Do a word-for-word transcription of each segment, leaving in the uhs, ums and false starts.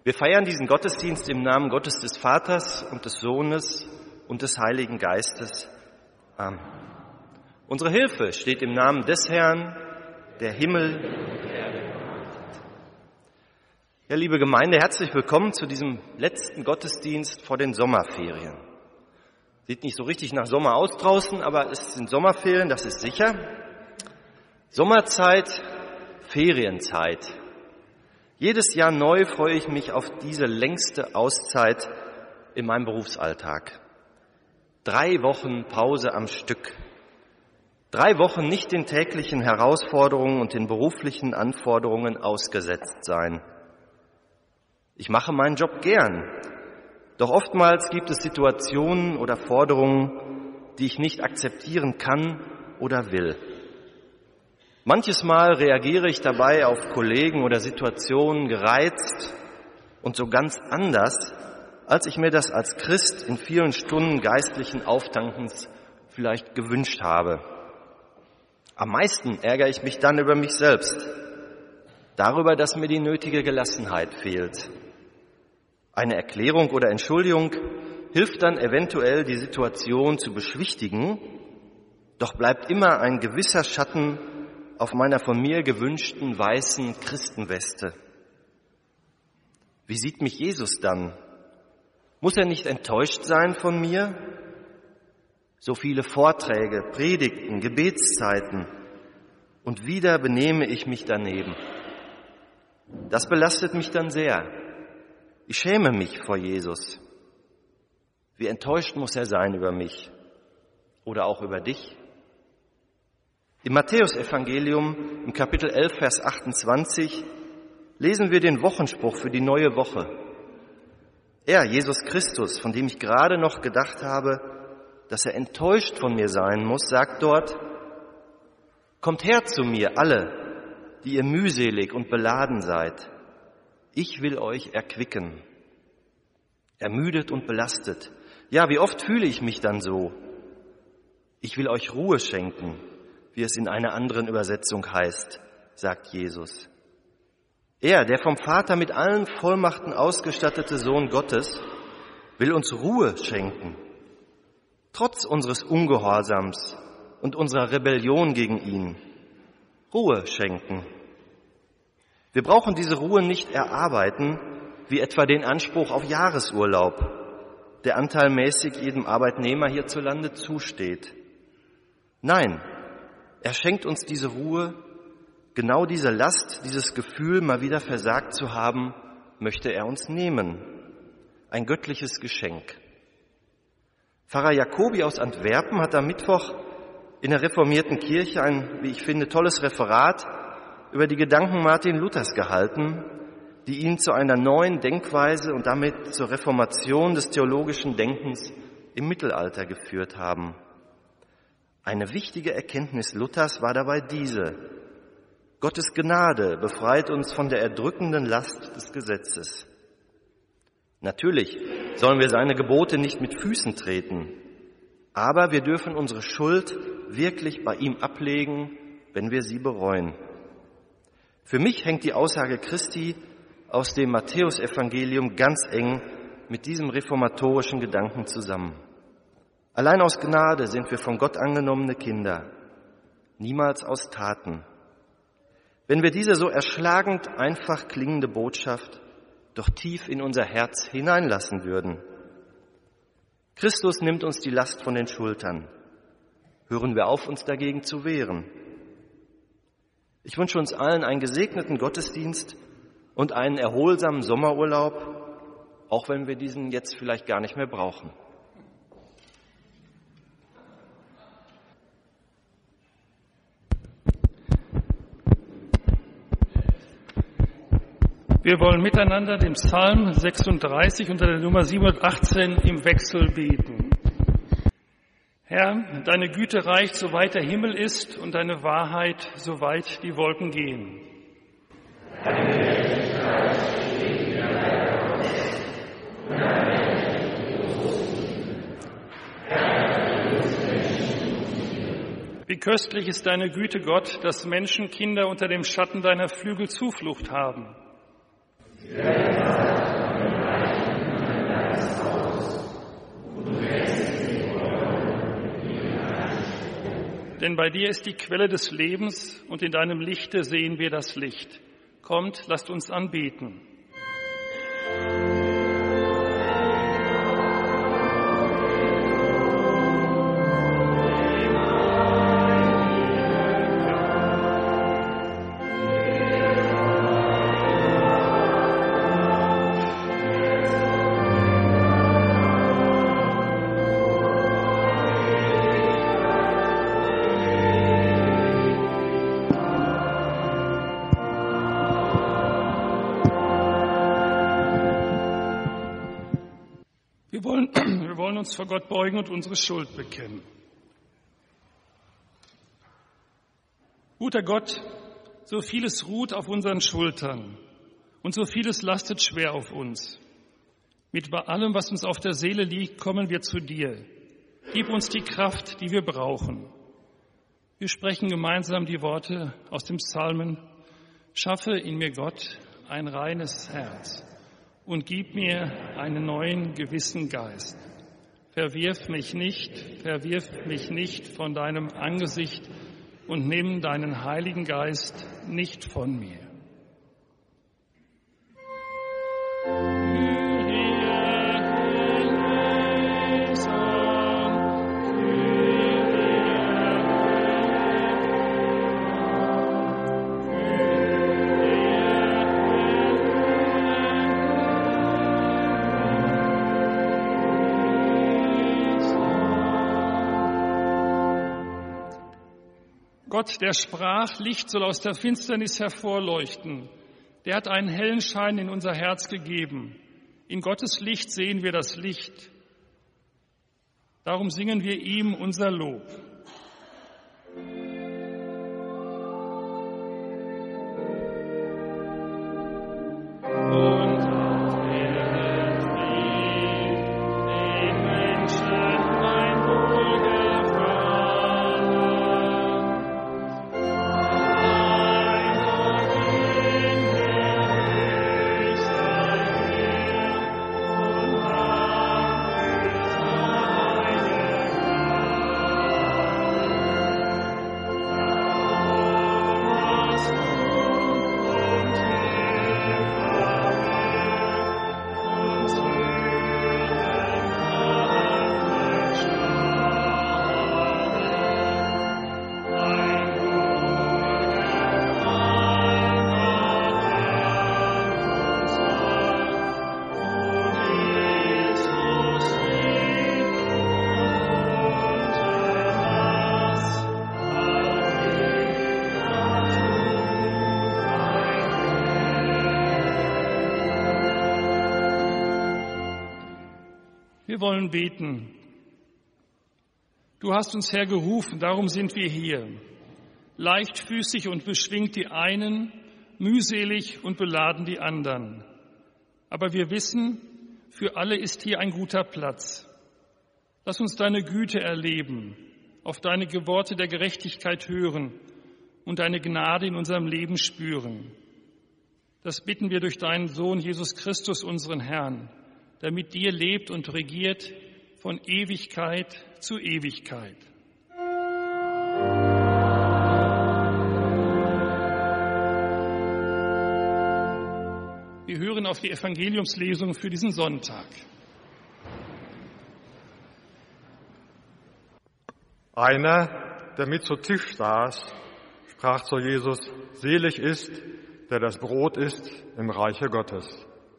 Wir feiern diesen Gottesdienst im Namen Gottes des Vaters und des Sohnes und des Heiligen Geistes. Amen. Unsere Hilfe steht im Namen des Herrn, der Himmel und die Erde gemacht hat. Ja, liebe Gemeinde, herzlich willkommen zu diesem letzten Gottesdienst vor den Sommerferien. Sieht nicht so richtig nach Sommer aus draußen, aber es sind Sommerferien, das ist sicher. Sommerzeit, Ferienzeit. Jedes Jahr neu freue ich mich auf diese längste Auszeit in meinem Berufsalltag. Drei Wochen Pause am Stück. Drei Wochen nicht den täglichen Herausforderungen und den beruflichen Anforderungen ausgesetzt sein. Ich mache meinen Job gern, doch oftmals gibt es Situationen oder Forderungen, die ich nicht akzeptieren kann oder will. Manches Mal reagiere ich dabei auf Kollegen oder Situationen gereizt und so ganz anders, als ich mir das als Christ in vielen Stunden geistlichen Auftankens vielleicht gewünscht habe. Am meisten ärgere ich mich dann über mich selbst, darüber, dass mir die nötige Gelassenheit fehlt. Eine Erklärung oder Entschuldigung hilft dann eventuell, die Situation zu beschwichtigen, doch bleibt immer ein gewisser Schatten auf meiner von mir gewünschten weißen Christenweste. Wie sieht mich Jesus dann? Muss er nicht enttäuscht sein von mir? So viele Vorträge, Predigten, Gebetszeiten und wieder benehme ich mich daneben. Das belastet mich dann sehr. Ich schäme mich vor Jesus. Wie enttäuscht muss er sein über mich oder auch über dich? Im Matthäusevangelium im Kapitel elf, Vers achtundzwanzig lesen wir den Wochenspruch für die neue Woche. Er, Jesus Christus, von dem ich gerade noch gedacht habe, dass er enttäuscht von mir sein muss, sagt dort: Kommt her zu mir, alle, die ihr mühselig und beladen seid. Ich will euch erquicken. Ermüdet und belastet. Ja, wie oft fühle ich mich dann so? Ich will euch Ruhe schenken, wie es in einer anderen Übersetzung heißt, sagt Jesus. Er, der vom Vater mit allen Vollmachten ausgestattete Sohn Gottes, will uns Ruhe schenken. Trotz unseres Ungehorsams und unserer Rebellion gegen ihn. Ruhe schenken. Wir brauchen diese Ruhe nicht erarbeiten, wie etwa den Anspruch auf Jahresurlaub, der anteilmäßig jedem Arbeitnehmer hierzulande zusteht. Nein, er schenkt uns diese Ruhe, genau diese Last, dieses Gefühl, mal wieder versagt zu haben, möchte er uns nehmen. Ein göttliches Geschenk. Pfarrer Jacobi aus Antwerpen hat am Mittwoch in der reformierten Kirche ein, wie ich finde, tolles Referat über die Gedanken Martin Luthers gehalten, die ihn zu einer neuen Denkweise und damit zur Reformation des theologischen Denkens im Mittelalter geführt haben. Eine wichtige Erkenntnis Luthers war dabei diese: Gottes Gnade befreit uns von der erdrückenden Last des Gesetzes. Natürlich sollen wir seine Gebote nicht mit Füßen treten, aber wir dürfen unsere Schuld wirklich bei ihm ablegen, wenn wir sie bereuen. Für mich hängt die Aussage Christi aus dem Matthäusevangelium ganz eng mit diesem reformatorischen Gedanken zusammen. Allein aus Gnade sind wir von Gott angenommene Kinder, niemals aus Taten. Wenn wir diese so erschlagend einfach klingende Botschaft doch tief in unser Herz hineinlassen würden. Christus nimmt uns die Last von den Schultern. Hören wir auf, uns dagegen zu wehren. Ich wünsche uns allen einen gesegneten Gottesdienst und einen erholsamen Sommerurlaub, auch wenn wir diesen jetzt vielleicht gar nicht mehr brauchen. Wir wollen miteinander den Psalm sechsunddreißig unter der Nummer siebenhundertachtzehn im Wechsel beten. Herr, deine Güte reicht, soweit der Himmel ist, und deine Wahrheit, soweit die Wolken gehen. Deine Gerechtigkeit steht in deiner Haus, und deine Wie köstlich ist deine Güte, Gott, dass Menschenkinder unter dem Schatten deiner Flügel Zuflucht haben. Ja. Denn bei dir ist die Quelle des Lebens und in deinem Lichte sehen wir das Licht. Kommt, lasst uns anbeten. Wir wollen, wir wollen uns vor Gott beugen und unsere Schuld bekennen. Guter Gott, so vieles ruht auf unseren Schultern und so vieles lastet schwer auf uns. Mit allem, was uns auf der Seele liegt, kommen wir zu dir. Gib uns die Kraft, die wir brauchen. Wir sprechen gemeinsam die Worte aus dem Psalmen: Schaffe in mir, Gott, ein reines Herz und gib mir einen neuen, gewissen Geist. Verwirf mich nicht, verwirf mich nicht von deinem Angesicht und nimm deinen Heiligen Geist nicht von mir. Gott, der sprach, Licht soll aus der Finsternis hervorleuchten, der hat einen hellen Schein in unser Herz gegeben. In Gottes Licht sehen wir das Licht. Darum singen wir ihm unser Lob. Wir wollen beten. Du hast uns hergerufen, darum sind wir hier. Leichtfüßig und beschwingt die einen, mühselig und beladen die anderen. Aber wir wissen, für alle ist hier ein guter Platz. Lass uns deine Güte erleben, auf deine Worte der Gerechtigkeit hören und deine Gnade in unserem Leben spüren. Das bitten wir durch deinen Sohn Jesus Christus, unseren Herrn, der mit dir lebt und regiert von Ewigkeit zu Ewigkeit. Wir hören auf die Evangeliumslesung für diesen Sonntag. Einer, der mit zu Tisch saß, sprach zu Jesus: Selig ist, der das Brot isst im Reiche Gottes.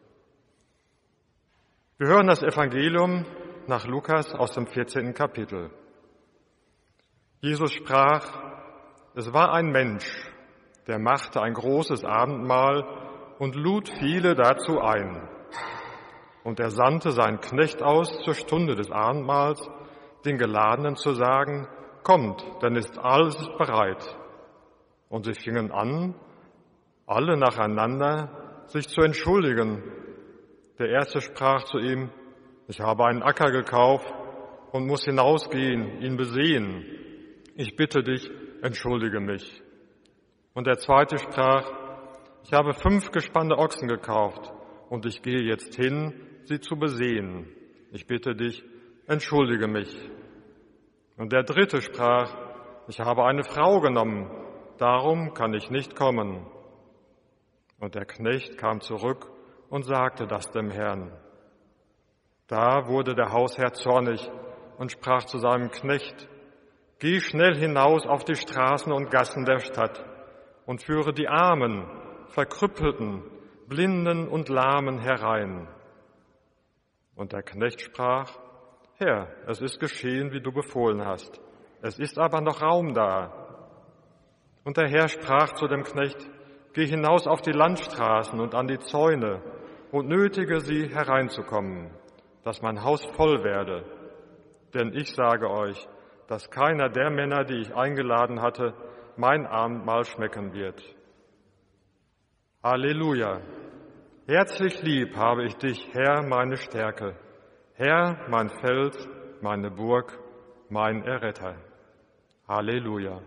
Wir hören das Evangelium nach Lukas aus dem vierzehnten Kapitel. Jesus sprach: Es war ein Mensch, der machte ein großes Abendmahl und lud viele dazu ein. Und er sandte seinen Knecht aus zur Stunde des Abendmahls, den Geladenen zu sagen: Kommt, denn ist alles bereit. Und sie fingen an, alle nacheinander sich zu entschuldigen. Der Erste sprach zu ihm: Ich habe einen Acker gekauft und muss hinausgehen, ihn besehen. Ich bitte dich, entschuldige mich. Und der Zweite sprach: Ich habe fünf gespannte Ochsen gekauft und ich gehe jetzt hin, sie zu besehen. Ich bitte dich, entschuldige mich. Und der dritte sprach, ich habe eine Frau genommen, darum kann ich nicht kommen. Und der Knecht kam zurück und sagte das dem Herrn. Da wurde der Hausherr zornig und sprach zu seinem Knecht, geh schnell hinaus auf die Straßen und Gassen der Stadt und führe die Armen, Verkrüppelten, Blinden und Lahmen herein. Und der Knecht sprach, Herr, es ist geschehen, wie du befohlen hast. Es ist aber noch Raum da. Und der Herr sprach zu dem Knecht, geh hinaus auf die Landstraßen und an die Zäune und nötige sie hereinzukommen, dass mein Haus voll werde. Denn ich sage euch, dass keiner der Männer, die ich eingeladen hatte, mein Abendmahl schmecken wird. Halleluja! Herzlich lieb habe ich dich, Herr, meine Stärke, Herr, mein Fels, meine Burg, mein Erretter. Halleluja!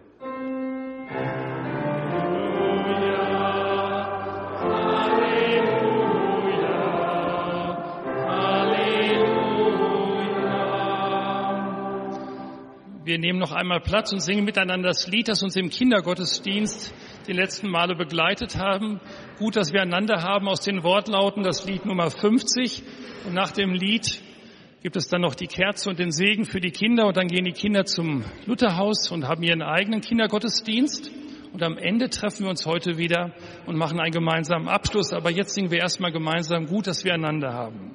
Wir nehmen noch einmal Platz und singen miteinander das Lied, das uns im Kindergottesdienst die letzten Male begleitet haben. Gut, dass wir einander haben aus den Wortlauten, das Lied Nummer fünfzig. Und nach dem Lied gibt es dann noch die Kerze und den Segen für die Kinder. Und dann gehen die Kinder zum Lutherhaus und haben ihren eigenen Kindergottesdienst. Und am Ende treffen wir uns heute wieder und machen einen gemeinsamen Abschluss. Aber jetzt singen wir erstmal gemeinsam Gut, dass wir einander haben.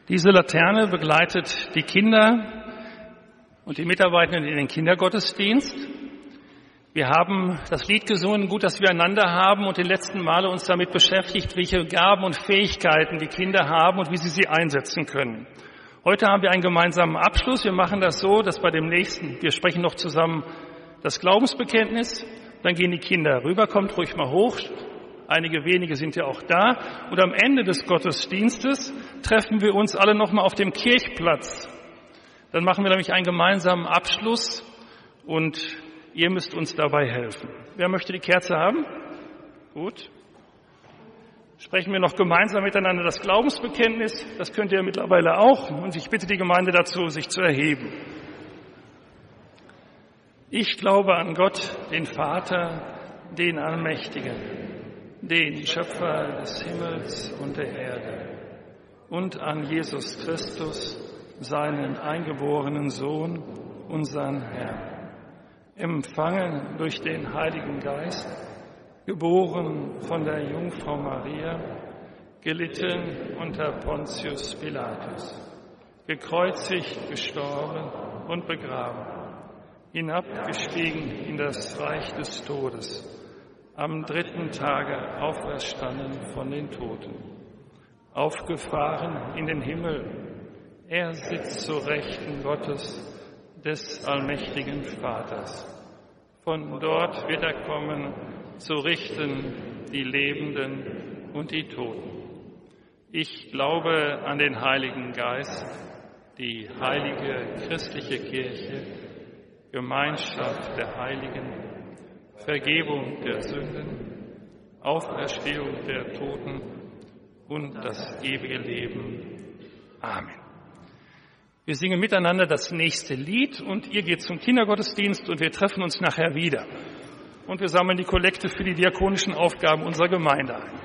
Diese Laterne begleitet die Kinder und die Mitarbeitenden in den Kindergottesdienst. Wir haben das Lied gesungen, gut, dass wir einander haben, und die letzten Male uns damit beschäftigt, welche Gaben und Fähigkeiten die Kinder haben und wie sie sie einsetzen können. Heute haben wir einen gemeinsamen Abschluss. Wir machen das so, dass bei dem nächsten, wir sprechen noch zusammen das Glaubensbekenntnis, dann gehen die Kinder rüber, kommt ruhig mal hoch. Einige wenige sind ja auch da. Und am Ende des Gottesdienstes treffen wir uns alle nochmal auf dem Kirchplatz. Dann machen wir nämlich einen gemeinsamen Abschluss und ihr müsst uns dabei helfen. Wer möchte die Kerze haben? Gut. Sprechen wir noch gemeinsam miteinander das Glaubensbekenntnis. Das könnt ihr mittlerweile auch. Und ich bitte die Gemeinde dazu, sich zu erheben. Ich glaube an Gott, den Vater, den Allmächtigen, den Schöpfer des Himmels und der Erde, und an Jesus Christus, seinen eingeborenen Sohn, unseren Herrn, empfangen durch den Heiligen Geist, geboren von der Jungfrau Maria, gelitten unter Pontius Pilatus, gekreuzigt, gestorben und begraben, hinabgestiegen in das Reich des Todes, am dritten Tage auferstanden von den Toten, aufgefahren in den Himmel. Er sitzt zur Rechten Gottes, des allmächtigen Vaters. Von dort wird er kommen, zu richten die Lebenden und die Toten. Ich glaube an den Heiligen Geist, die heilige christliche Kirche, Gemeinschaft der Heiligen, Vergebung der Sünden, Auferstehung der Toten und das ewige Leben. Amen. Wir singen miteinander das nächste Lied und ihr geht zum Kindergottesdienst und wir treffen uns nachher wieder. Und wir sammeln die Kollekte für die diakonischen Aufgaben unserer Gemeinde ein.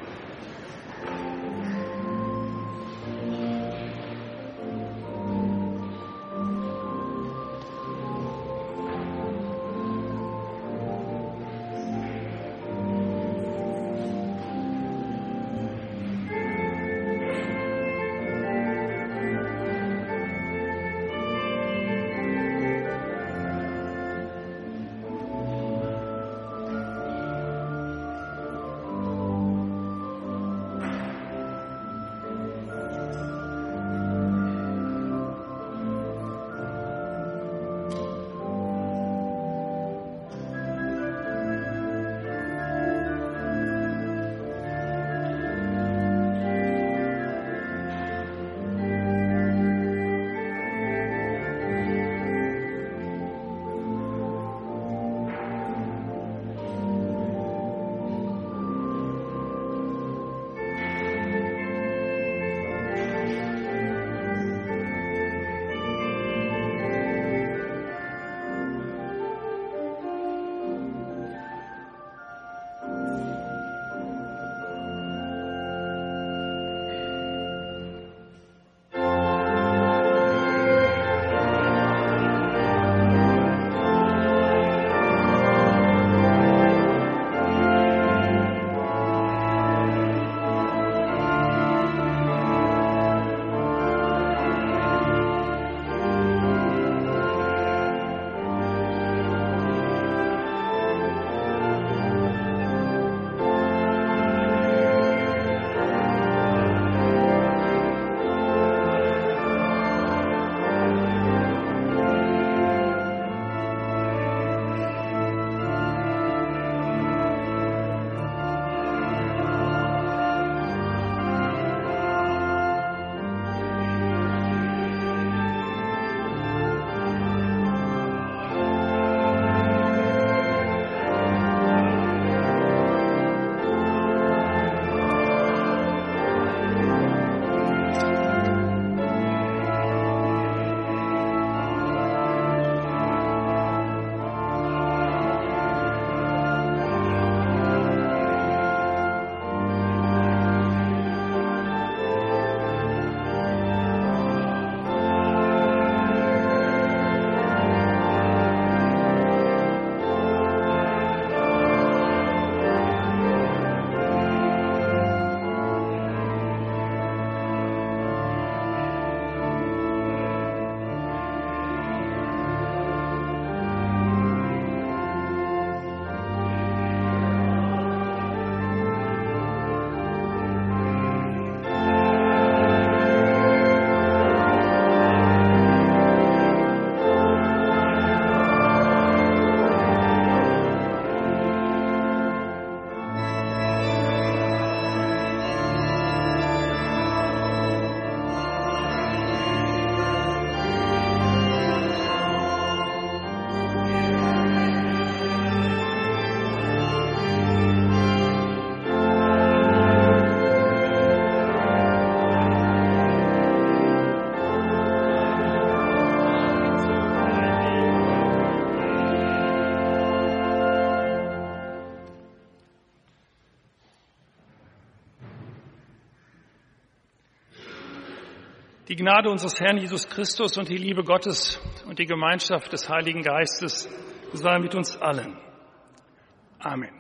Die Gnade unseres Herrn Jesus Christus und die Liebe Gottes und die Gemeinschaft des Heiligen Geistes sei mit uns allen. Amen.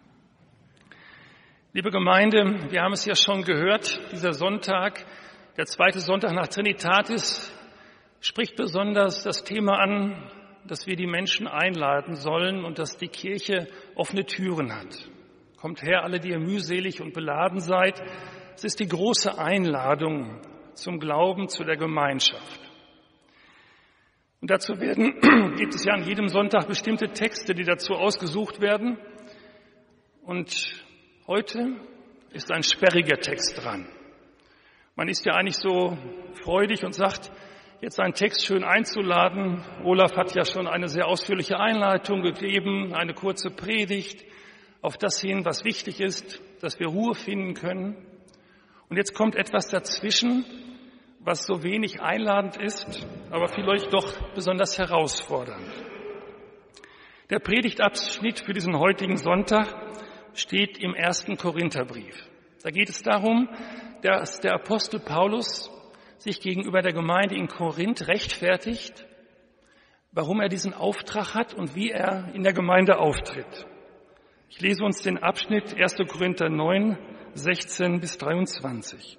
Liebe Gemeinde, wir haben es ja schon gehört, dieser Sonntag, der zweite Sonntag nach Trinitatis, spricht besonders das Thema an, dass wir die Menschen einladen sollen und dass die Kirche offene Türen hat. Kommt her, alle, die ihr mühselig und beladen seid. Es ist die große Einladung zum Glauben, zu der Gemeinschaft. Und dazu werden, gibt es ja an jedem Sonntag bestimmte Texte, die dazu ausgesucht werden. Und heute ist ein sperriger Text dran. Man ist ja eigentlich so freudig und sagt, jetzt einen Text schön einzuladen. Olaf hat ja schon eine sehr ausführliche Einleitung gegeben, eine kurze Predigt auf das hin, was wichtig ist, dass wir Ruhe finden können. Und jetzt kommt etwas dazwischen, was so wenig einladend ist, aber vielleicht doch besonders herausfordernd. Der Predigtabschnitt für diesen heutigen Sonntag steht im ersten Korintherbrief. Da geht es darum, dass der Apostel Paulus sich gegenüber der Gemeinde in Korinth rechtfertigt, warum er diesen Auftrag hat und wie er in der Gemeinde auftritt. Ich lese uns den Abschnitt erster Korinther neun, sechzehn bis dreiundzwanzig.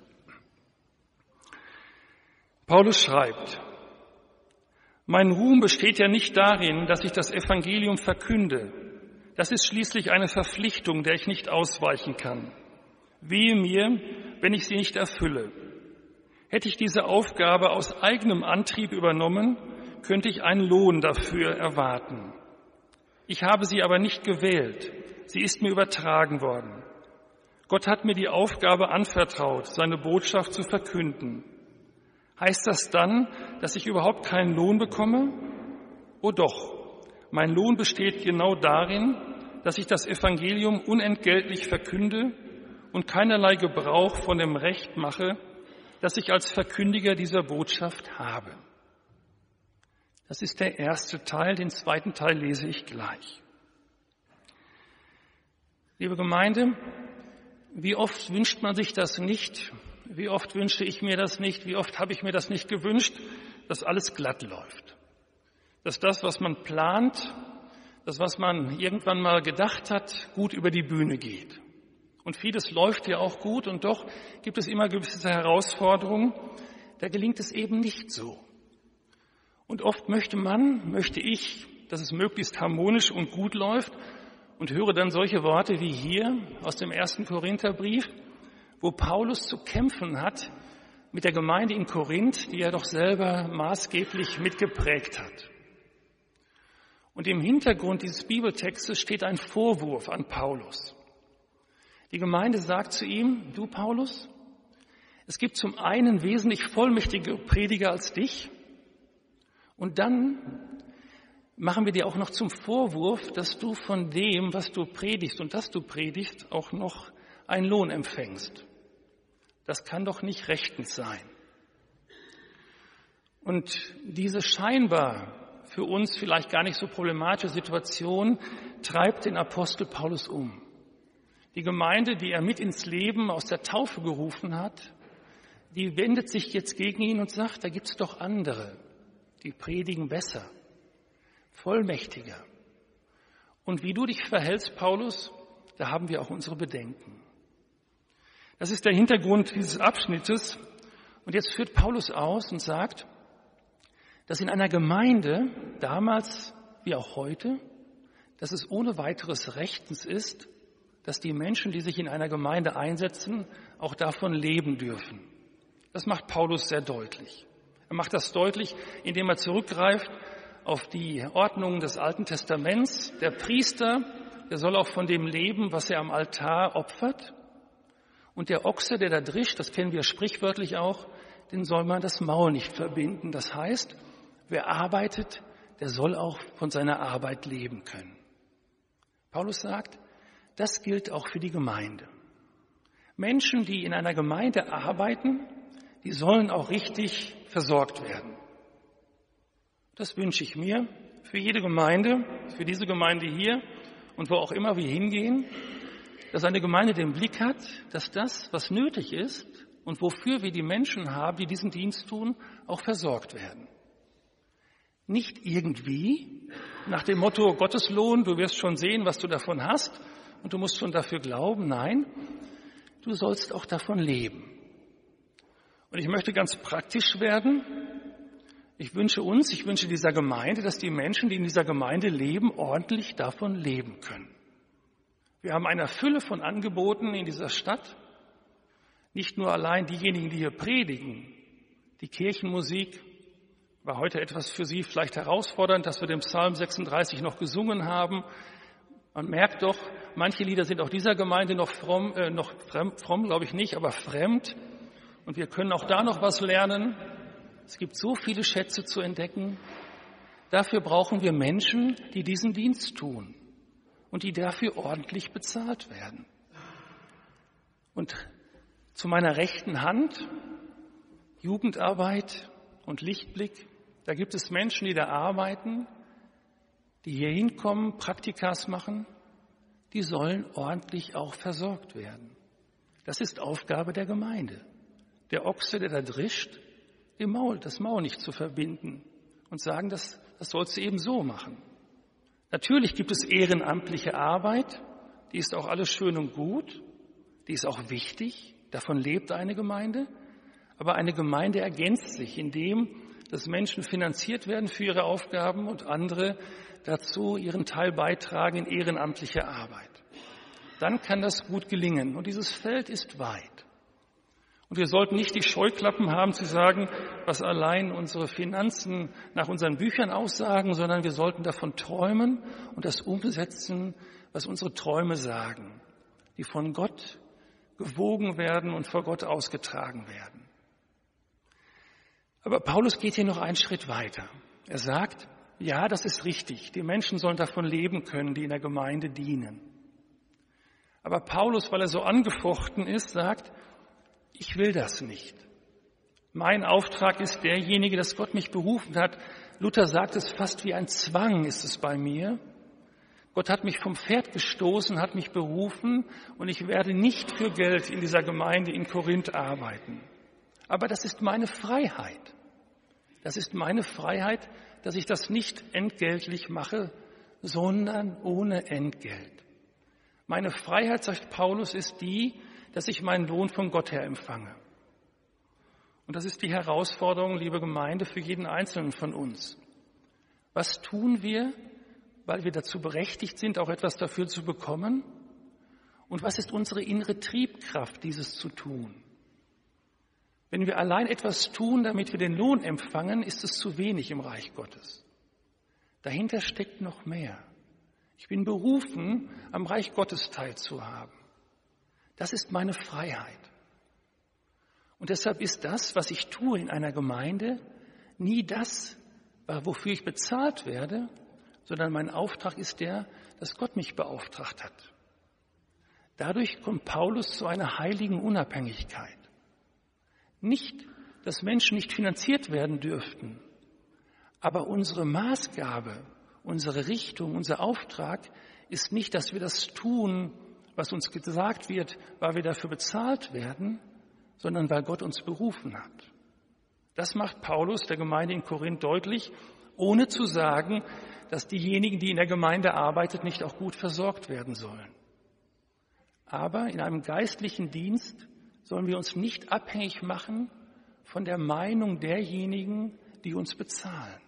Paulus schreibt: Mein Ruhm besteht ja nicht darin, dass ich das Evangelium verkünde. Das ist schließlich eine Verpflichtung, der ich nicht ausweichen kann. Wehe mir, wenn ich sie nicht erfülle. Hätte ich diese Aufgabe aus eigenem Antrieb übernommen, könnte ich einen Lohn dafür erwarten. Ich habe sie aber nicht gewählt. Sie ist mir übertragen worden. Gott hat mir die Aufgabe anvertraut, seine Botschaft zu verkünden. Heißt das dann, dass ich überhaupt keinen Lohn bekomme? Oh doch, mein Lohn besteht genau darin, dass ich das Evangelium unentgeltlich verkünde und keinerlei Gebrauch von dem Recht mache, das ich als Verkündiger dieser Botschaft habe. Das ist der erste Teil, den zweiten Teil lese ich gleich. Liebe Gemeinde, wie oft wünscht man sich das nicht? Wie oft wünsche ich mir das nicht? Wie oft habe ich mir das nicht gewünscht, dass alles glatt läuft? Dass das, was man plant, das, was man irgendwann mal gedacht hat, gut über die Bühne geht. Und vieles läuft ja auch gut und doch gibt es immer gewisse Herausforderungen. Da gelingt es eben nicht so. Und oft möchte man, möchte ich, dass es möglichst harmonisch und gut läuft und höre dann solche Worte wie hier aus dem ersten Korintherbrief, wo Paulus zu kämpfen hat mit der Gemeinde in Korinth, die er doch selber maßgeblich mitgeprägt hat. Und im Hintergrund dieses Bibeltextes steht ein Vorwurf an Paulus. Die Gemeinde sagt zu ihm: Du Paulus, es gibt zum einen wesentlich vollmächtige Prediger als dich und dann machen wir dir auch noch zum Vorwurf, dass du von dem, was du predigst und dass du predigst, auch noch einen Lohn empfängst. Das kann doch nicht rechtens sein. Und diese scheinbar für uns vielleicht gar nicht so problematische Situation treibt den Apostel Paulus um. Die Gemeinde, die er mit ins Leben aus der Taufe gerufen hat, die wendet sich jetzt gegen ihn und sagt, da gibt's doch andere, die predigen besser, vollmächtiger. Und wie du dich verhältst, Paulus, da haben wir auch unsere Bedenken. Das ist der Hintergrund dieses Abschnittes. Und jetzt führt Paulus aus und sagt, dass in einer Gemeinde, damals wie auch heute, dass es ohne weiteres rechtens ist, dass die Menschen, die sich in einer Gemeinde einsetzen, auch davon leben dürfen. Das macht Paulus sehr deutlich. Er macht das deutlich, indem er zurückgreift auf die Ordnungen des Alten Testaments. Der Priester, der soll auch von dem leben, was er am Altar opfert. Und der Ochse, der da drischt, das kennen wir sprichwörtlich auch, den soll man das Maul nicht verbinden. Das heißt, wer arbeitet, der soll auch von seiner Arbeit leben können. Paulus sagt, das gilt auch für die Gemeinde. Menschen, die in einer Gemeinde arbeiten, die sollen auch richtig versorgt werden. Das wünsche ich mir für jede Gemeinde, für diese Gemeinde hier und wo auch immer wir hingehen, dass eine Gemeinde den Blick hat, dass das, was nötig ist, und wofür wir die Menschen haben, die diesen Dienst tun, auch versorgt werden. Nicht irgendwie nach dem Motto Gotteslohn, du wirst schon sehen, was du davon hast und du musst schon dafür glauben. Nein, du sollst auch davon leben. Und ich möchte ganz praktisch werden. Ich wünsche uns, ich wünsche dieser Gemeinde, dass die Menschen, die in dieser Gemeinde leben, ordentlich davon leben können. Wir haben eine Fülle von Angeboten in dieser Stadt. Nicht nur allein diejenigen, die hier predigen. Die Kirchenmusik war heute etwas für Sie vielleicht herausfordernd, dass wir den Psalm sechsunddreißig noch gesungen haben. Man merkt doch, manche Lieder sind auch dieser Gemeinde noch fromm, äh, noch fremd, fromm glaube ich nicht, aber fremd. Und wir können auch da noch was lernen. Es gibt so viele Schätze zu entdecken. Dafür brauchen wir Menschen, die diesen Dienst tun und die dafür ordentlich bezahlt werden. Und zu meiner rechten Hand, Jugendarbeit und Lichtblick, da gibt es Menschen, die da arbeiten, die hier hinkommen, Praktikas machen, die sollen ordentlich auch versorgt werden. Das ist Aufgabe der Gemeinde. Der Ochse, der da drischt, dem Maul, das Maul nicht zu verbinden und sagen, das, das sollst du eben so machen. Natürlich gibt es ehrenamtliche Arbeit, die ist auch alles schön und gut, die ist auch wichtig, davon lebt eine Gemeinde, aber eine Gemeinde ergänzt sich, indem dass Menschen finanziert werden für ihre Aufgaben und andere dazu ihren Teil beitragen in ehrenamtliche Arbeit. Dann kann das gut gelingen und dieses Feld ist weit. Und wir sollten nicht die Scheuklappen haben zu sagen, was allein unsere Finanzen nach unseren Büchern aussagen, sondern wir sollten davon träumen und das umsetzen, was unsere Träume sagen, die von Gott gewogen werden und vor Gott ausgetragen werden. Aber Paulus geht hier noch einen Schritt weiter. Er sagt, ja, das ist richtig, die Menschen sollen davon leben können, die in der Gemeinde dienen. Aber Paulus, weil er so angefochten ist, sagt, ich will das nicht. Mein Auftrag ist derjenige, dass Gott mich berufen hat. Luther sagt es fast wie ein Zwang ist es bei mir. Gott hat mich vom Pferd gestoßen, hat mich berufen und ich werde nicht für Geld in dieser Gemeinde in Korinth arbeiten. Aber das ist meine Freiheit. Das ist meine Freiheit, dass ich das nicht entgeltlich mache, sondern ohne Entgelt. Meine Freiheit, sagt Paulus, ist die, dass ich meinen Lohn von Gott her empfange. Und das ist die Herausforderung, liebe Gemeinde, für jeden Einzelnen von uns. Was tun wir, weil wir dazu berechtigt sind, auch etwas dafür zu bekommen? Und was ist unsere innere Triebkraft, dieses zu tun? Wenn wir allein etwas tun, damit wir den Lohn empfangen, ist es zu wenig im Reich Gottes. Dahinter steckt noch mehr. Ich bin berufen, am Reich Gottes teilzuhaben. Das ist meine Freiheit. Und deshalb ist das, was ich tue in einer Gemeinde, nie das, wofür ich bezahlt werde, sondern mein Auftrag ist der, dass Gott mich beauftragt hat. Dadurch kommt Paulus zu einer heiligen Unabhängigkeit. Nicht, dass Menschen nicht finanziert werden dürften, aber unsere Maßgabe, unsere Richtung, unser Auftrag ist nicht, dass wir das tun, was uns gesagt wird, weil wir dafür bezahlt werden, sondern weil Gott uns berufen hat. Das macht Paulus der Gemeinde in Korinth deutlich, ohne zu sagen, dass diejenigen, die in der Gemeinde arbeiten, nicht auch gut versorgt werden sollen. Aber in einem geistlichen Dienst sollen wir uns nicht abhängig machen von der Meinung derjenigen, die uns bezahlen.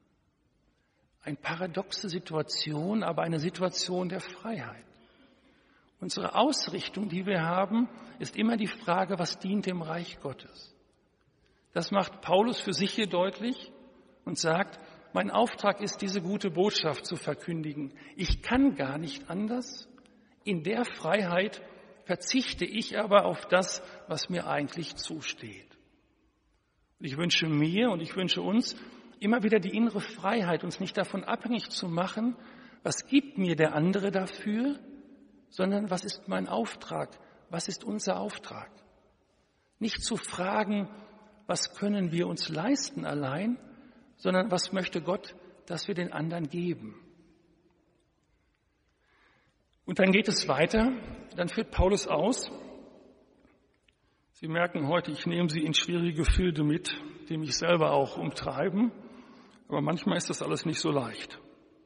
Eine paradoxe Situation, aber eine Situation der Freiheit. Unsere Ausrichtung, die wir haben, ist immer die Frage, was dient dem Reich Gottes? Das macht Paulus für sich hier deutlich und sagt, mein Auftrag ist, diese gute Botschaft zu verkündigen. Ich kann gar nicht anders. In der Freiheit verzichte ich aber auf das, was mir eigentlich zusteht. Und ich wünsche mir und ich wünsche uns immer wieder die innere Freiheit, uns nicht davon abhängig zu machen, was gibt mir der andere dafür, sondern was ist mein Auftrag, was ist unser Auftrag. Nicht zu fragen, was können wir uns leisten allein, sondern was möchte Gott, dass wir den anderen geben. Und dann geht es weiter, dann führt Paulus aus, Sie merken heute, ich nehme Sie in schwierige Gefilde mit, die mich selber auch umtreiben, aber manchmal ist das alles nicht so leicht.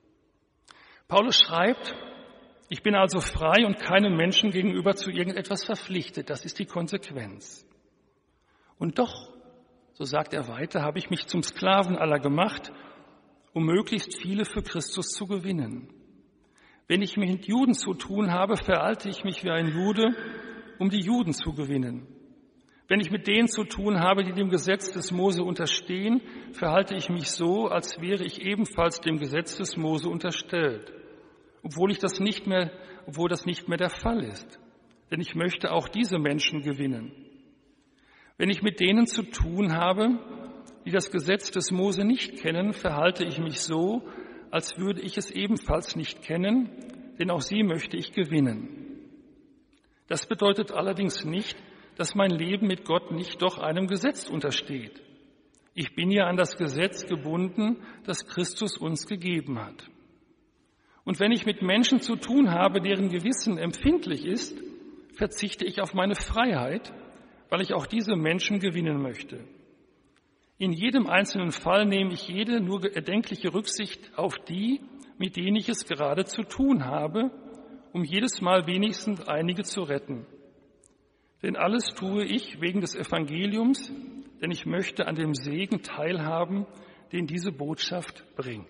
Paulus schreibt, ich bin also frei und keinem Menschen gegenüber zu irgendetwas verpflichtet. Das ist die Konsequenz. Und doch, so sagt er weiter, habe ich mich zum Sklaven aller gemacht, um möglichst viele für Christus zu gewinnen. Wenn ich mit Juden zu tun habe, verhalte ich mich wie ein Jude, um die Juden zu gewinnen. Wenn ich mit denen zu tun habe, die dem Gesetz des Mose unterstehen, verhalte ich mich so, als wäre ich ebenfalls dem Gesetz des Mose unterstellt, obwohl ich das nicht mehr, obwohl das nicht mehr der Fall ist. Denn ich möchte auch diese Menschen gewinnen. Wenn ich mit denen zu tun habe, die das Gesetz des Mose nicht kennen, verhalte ich mich so, als würde ich es ebenfalls nicht kennen, denn auch sie möchte ich gewinnen. Das bedeutet allerdings nicht, dass mein Leben mit Gott nicht doch einem Gesetz untersteht. Ich bin ja an das Gesetz gebunden, das Christus uns gegeben hat. Und wenn ich mit Menschen zu tun habe, deren Gewissen empfindlich ist, verzichte ich auf meine Freiheit, weil ich auch diese Menschen gewinnen möchte. In jedem einzelnen Fall nehme ich jede nur erdenkliche Rücksicht auf die, mit denen ich es gerade zu tun habe, um jedes Mal wenigstens einige zu retten. Denn alles tue ich wegen des Evangeliums, denn ich möchte an dem Segen teilhaben, den diese Botschaft bringt.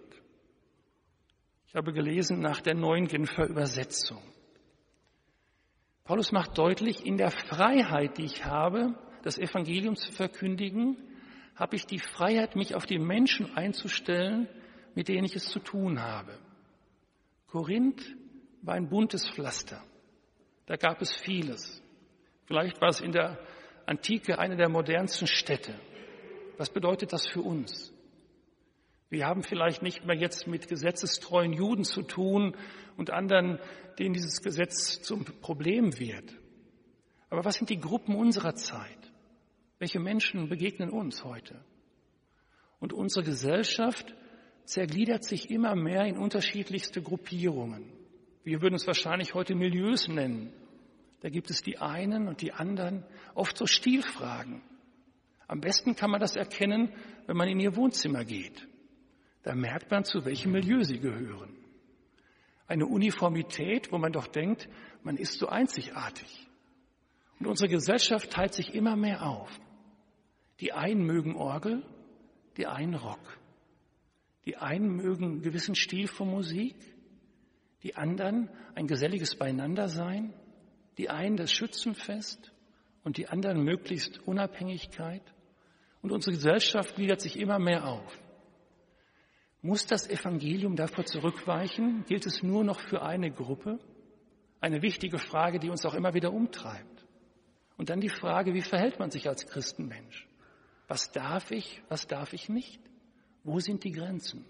Ich habe gelesen nach der neuen Genfer Übersetzung. Paulus macht deutlich, in der Freiheit, die ich habe, das Evangelium zu verkündigen, habe ich die Freiheit, mich auf die Menschen einzustellen, mit denen ich es zu tun habe. Korinth war ein buntes Pflaster. Da gab es vieles. Vielleicht war es in der Antike eine der modernsten Städte. Was bedeutet das für uns? Wir haben vielleicht nicht mehr jetzt mit gesetzestreuen Juden zu tun und anderen, denen dieses Gesetz zum Problem wird. Aber was sind die Gruppen unserer Zeit? Welche Menschen begegnen uns heute? Und unsere Gesellschaft zergliedert sich immer mehr in unterschiedlichste Gruppierungen. Wir würden es wahrscheinlich heute Milieus nennen. Da gibt es die einen und die anderen, oft so Stilfragen. Am besten kann man das erkennen, wenn man in ihr Wohnzimmer geht. Da merkt man, zu welchem Milieu sie gehören. Eine Uniformität, wo man doch denkt, man ist so einzigartig. Und unsere Gesellschaft teilt sich immer mehr auf. Die einen mögen Orgel, die einen Rock. Die einen mögen einen gewissen Stil von Musik, die anderen ein geselliges Beieinandersein, die einen das Schützenfest und die anderen möglichst Unabhängigkeit. Und unsere Gesellschaft gliedert sich immer mehr auf. Muss das Evangelium davor zurückweichen? Gilt es nur noch für eine Gruppe? Eine wichtige Frage, die uns auch immer wieder umtreibt. Und dann die Frage, wie verhält man sich als Christenmensch? Was darf ich, was darf ich nicht? Wo sind die Grenzen?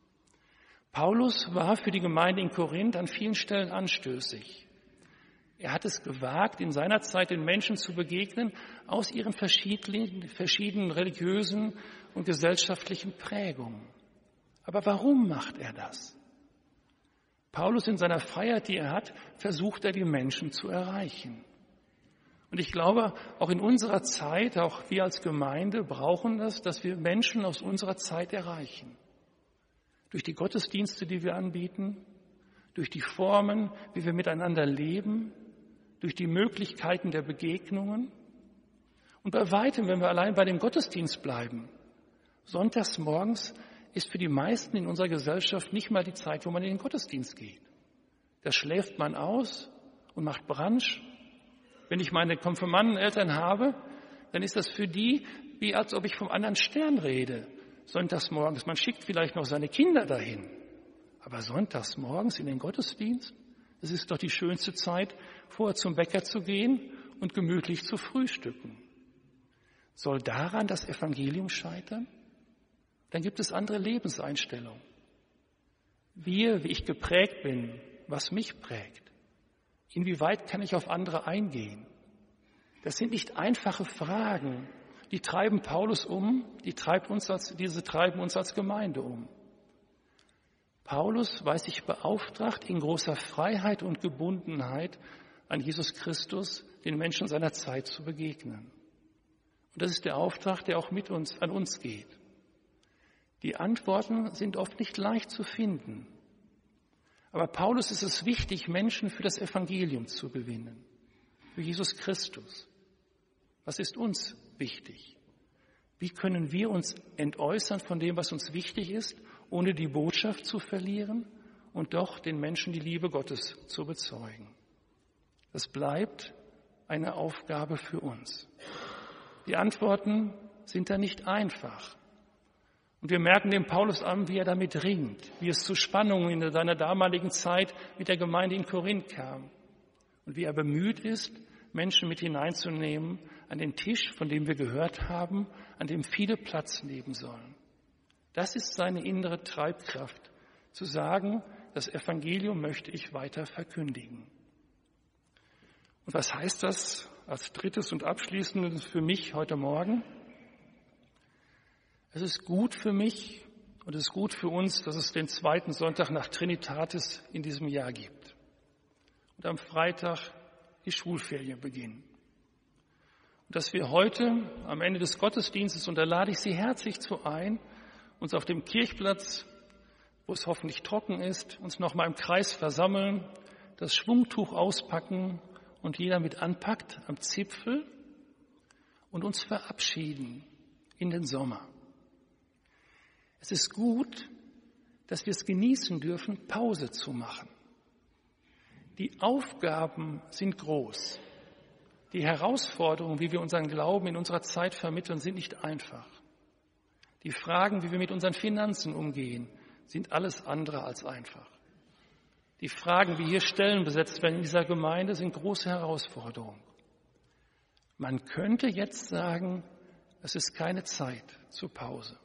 Paulus war für die Gemeinde in Korinth an vielen Stellen anstößig. Er hat es gewagt, in seiner Zeit den Menschen zu begegnen, aus ihren verschiedenen, verschiedenen religiösen und gesellschaftlichen Prägungen. Aber warum macht er das? Paulus in seiner Freiheit, die er hat, versucht er, die Menschen zu erreichen. Und ich glaube, auch in unserer Zeit, auch wir als Gemeinde brauchen das, dass wir Menschen aus unserer Zeit erreichen. Durch die Gottesdienste, die wir anbieten, durch die Formen, wie wir miteinander leben, durch die Möglichkeiten der Begegnungen. Und bei weitem, wenn wir allein bei dem Gottesdienst bleiben, sonntags morgens ist für die meisten in unserer Gesellschaft nicht mal die Zeit, wo man in den Gottesdienst geht. Da schläft man aus und macht Brunch. Wenn ich meine Konfirmandeneltern habe, dann ist das für die, wie als ob ich vom anderen Stern rede. Sonntags morgens, man schickt vielleicht noch seine Kinder dahin. Aber sonntags morgens in den Gottesdienst, das ist doch die schönste Zeit, vorher zum Bäcker zu gehen und gemütlich zu frühstücken. Soll daran das Evangelium scheitern? Dann gibt es andere Lebenseinstellungen. Wir, wie ich geprägt bin, was mich prägt. Inwieweit kann ich auf andere eingehen? Das sind nicht einfache Fragen. Die treiben Paulus um, die treibt uns als, diese treiben uns als Gemeinde um. Paulus weiß sich beauftragt, in großer Freiheit und Gebundenheit an Jesus Christus, den Menschen seiner Zeit, zu begegnen. Und das ist der Auftrag, der auch mit uns, an uns geht. Die Antworten sind oft nicht leicht zu finden. Aber Paulus ist es wichtig, Menschen für das Evangelium zu gewinnen, für Jesus Christus. Was ist uns wichtig? Wie können wir uns entäußern von dem, was uns wichtig ist, ohne die Botschaft zu verlieren und doch den Menschen die Liebe Gottes zu bezeugen? Das bleibt eine Aufgabe für uns. Die Antworten sind da nicht einfach. Und wir merken dem Paulus an, wie er damit ringt, wie es zu Spannungen in seiner damaligen Zeit mit der Gemeinde in Korinth kam und wie er bemüht ist, Menschen mit hineinzunehmen an den Tisch, von dem wir gehört haben, an dem viele Platz nehmen sollen. Das ist seine innere Treibkraft, zu sagen, das Evangelium möchte ich weiter verkündigen. Und was heißt das als drittes und abschließendes für mich heute Morgen? Es ist gut für mich und es ist gut für uns, dass es den zweiten Sonntag nach Trinitatis in diesem Jahr gibt. Und am Freitag die Schulferien beginnen. Und dass wir heute am Ende des Gottesdienstes, und da lade ich Sie herzlich zu ein, uns auf dem Kirchplatz, wo es hoffentlich trocken ist, uns nochmal im Kreis versammeln, das Schwungtuch auspacken und jeder mit anpackt am Zipfel und uns verabschieden in den Sommer. Es ist gut, dass wir es genießen dürfen, Pause zu machen. Die Aufgaben sind groß. Die Herausforderungen, wie wir unseren Glauben in unserer Zeit vermitteln, sind nicht einfach. Die Fragen, wie wir mit unseren Finanzen umgehen, sind alles andere als einfach. Die Fragen, wie hier Stellen besetzt werden in dieser Gemeinde, sind große Herausforderungen. Man könnte jetzt sagen, es ist keine Zeit zur Pause.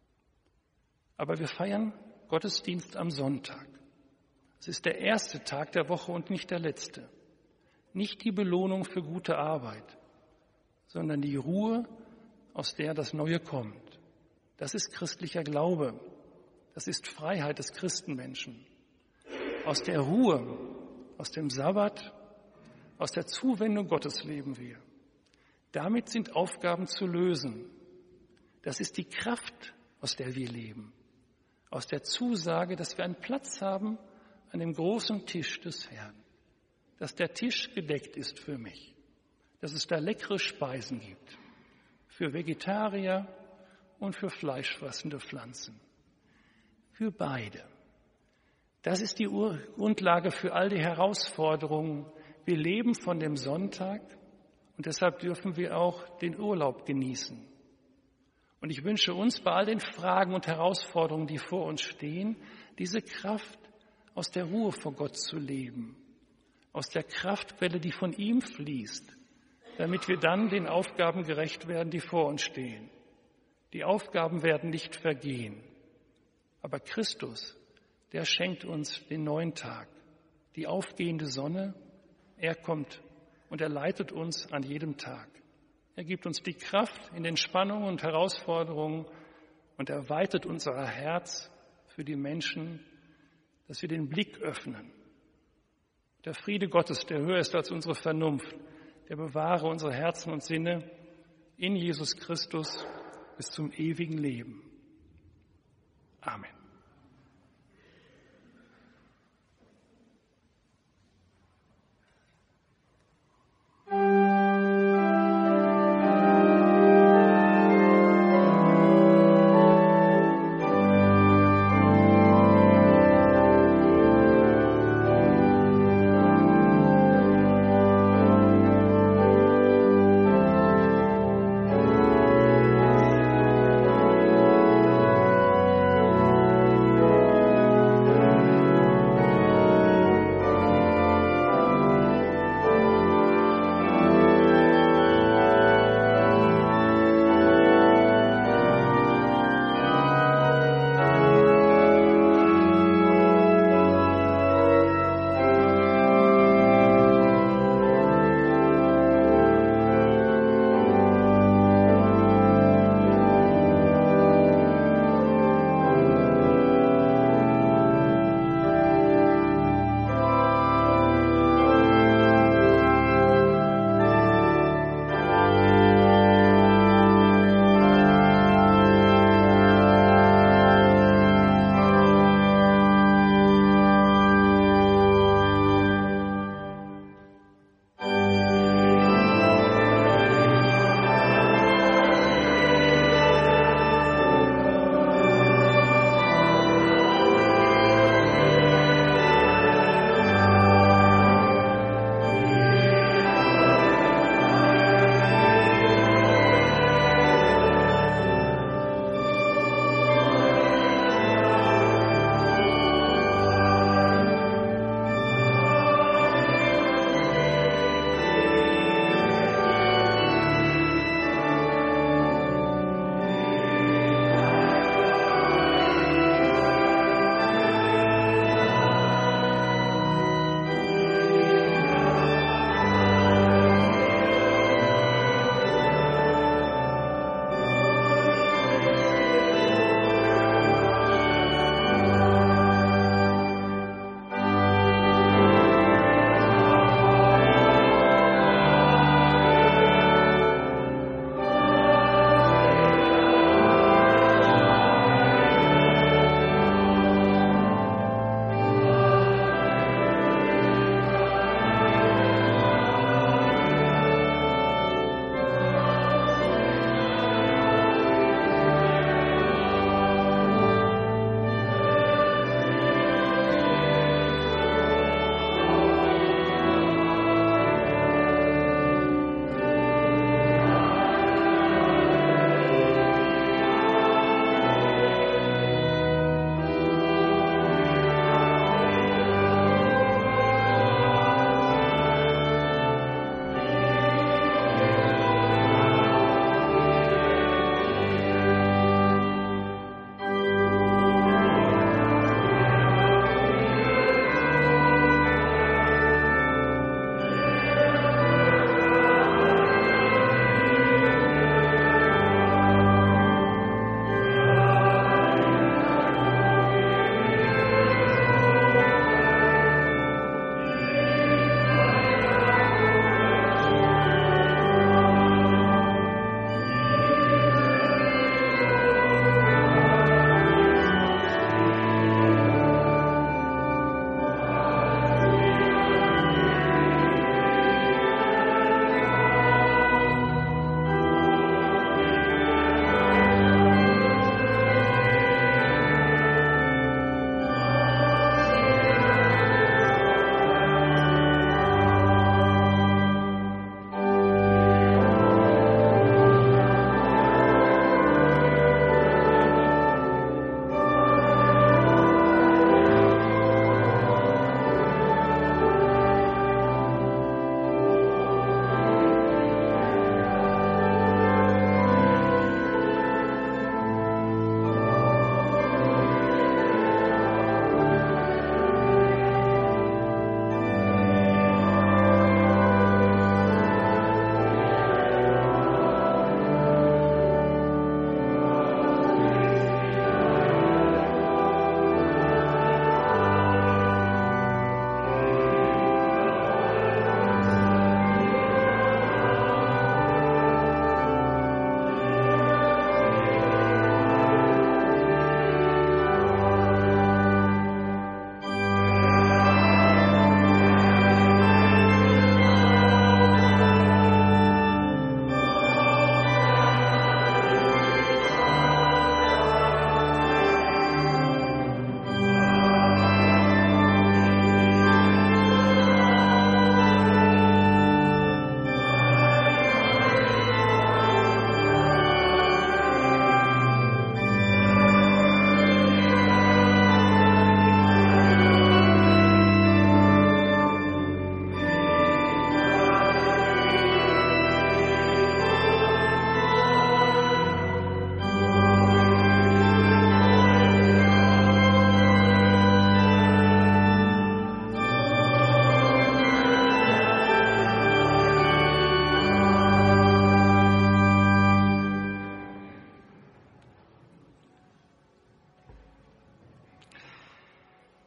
Aber wir feiern Gottesdienst am Sonntag. Es ist der erste Tag der Woche und nicht der letzte. Nicht die Belohnung für gute Arbeit, sondern die Ruhe, aus der das Neue kommt. Das ist christlicher Glaube. Das ist Freiheit des Christenmenschen. Aus der Ruhe, aus dem Sabbat, aus der Zuwendung Gottes leben wir. Damit sind Aufgaben zu lösen. Das ist die Kraft, aus der wir leben. Aus der Zusage, dass wir einen Platz haben an dem großen Tisch des Herrn. Dass der Tisch gedeckt ist für mich. Dass es da leckere Speisen gibt. Für Vegetarier und für fleischfressende Pflanzen. Für beide. Das ist die Ur- Grundlage für all die Herausforderungen. Wir leben von dem Sonntag und deshalb dürfen wir auch den Urlaub genießen. Und ich wünsche uns bei all den Fragen und Herausforderungen, die vor uns stehen, diese Kraft, aus der Ruhe vor Gott zu leben, aus der Kraftquelle, die von ihm fließt, damit wir dann den Aufgaben gerecht werden, die vor uns stehen. Die Aufgaben werden nicht vergehen, aber Christus, der schenkt uns den neuen Tag, die aufgehende Sonne. Er kommt und er leitet uns an jedem Tag. Er gibt uns die Kraft in den Spannungen und Herausforderungen und er weitet unser Herz für die Menschen, dass wir den Blick öffnen. Der Friede Gottes, der höher ist als unsere Vernunft, der bewahre unsere Herzen und Sinne in Jesus Christus bis zum ewigen Leben. Amen.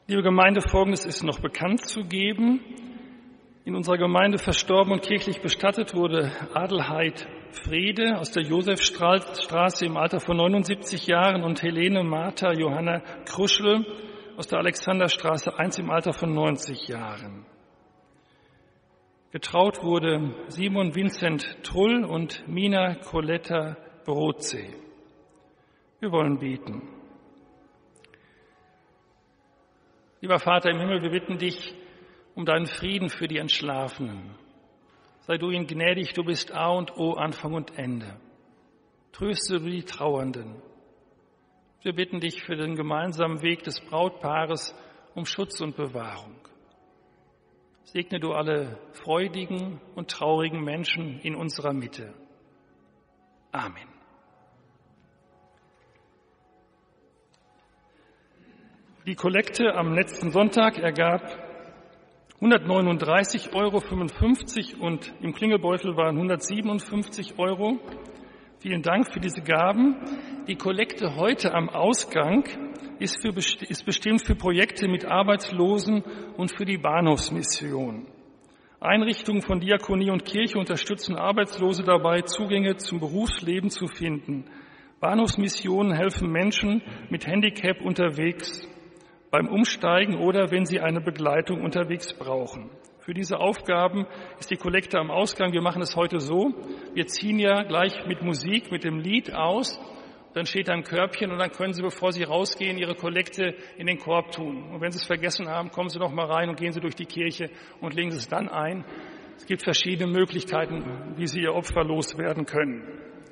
Liebe Gemeinde, Folgendes ist noch bekannt zu geben. In unserer Gemeinde verstorben und kirchlich bestattet wurde Adelheid Frede aus der Josefstraße im Alter von neunundsiebzig Jahren und Helene Martha Johanna Kruschel aus der Alexanderstraße eins im Alter von neunzig Jahren. Getraut wurde Simon Vincent Trull und Mina Coletta Brotsee. Wir wollen beten. Lieber Vater im Himmel, wir bitten dich um deinen Frieden für die Entschlafenen. Sei du ihnen gnädig, du bist A und O, Anfang und Ende. Tröste du die Trauernden. Wir bitten dich für den gemeinsamen Weg des Brautpaares um Schutz und Bewahrung. Segne du alle freudigen und traurigen Menschen in unserer Mitte. Amen. Die Kollekte am letzten Sonntag ergab hundertneununddreißig Euro fünfundfünfzig und im Klingelbeutel waren hundertsiebenundfünfzig Euro. Vielen Dank für diese Gaben. Die Kollekte heute am Ausgang ist, für, ist bestimmt für Projekte mit Arbeitslosen und für die Bahnhofsmission. Einrichtungen von Diakonie und Kirche unterstützen Arbeitslose dabei, Zugänge zum Berufsleben zu finden. Bahnhofsmissionen helfen Menschen mit Handicap unterwegs beim Umsteigen oder wenn sie eine Begleitung unterwegs brauchen. Für diese Aufgaben ist die Kollekte am Ausgang. Wir machen es heute so, wir ziehen ja gleich mit Musik, mit dem Lied aus, dann steht da ein Körbchen und dann können Sie, bevor Sie rausgehen, Ihre Kollekte in den Korb tun. Und wenn Sie es vergessen haben, kommen Sie noch mal rein und gehen Sie durch die Kirche und legen Sie es dann ein. Es gibt verschiedene Möglichkeiten, wie Sie Ihr Opfer loswerden können.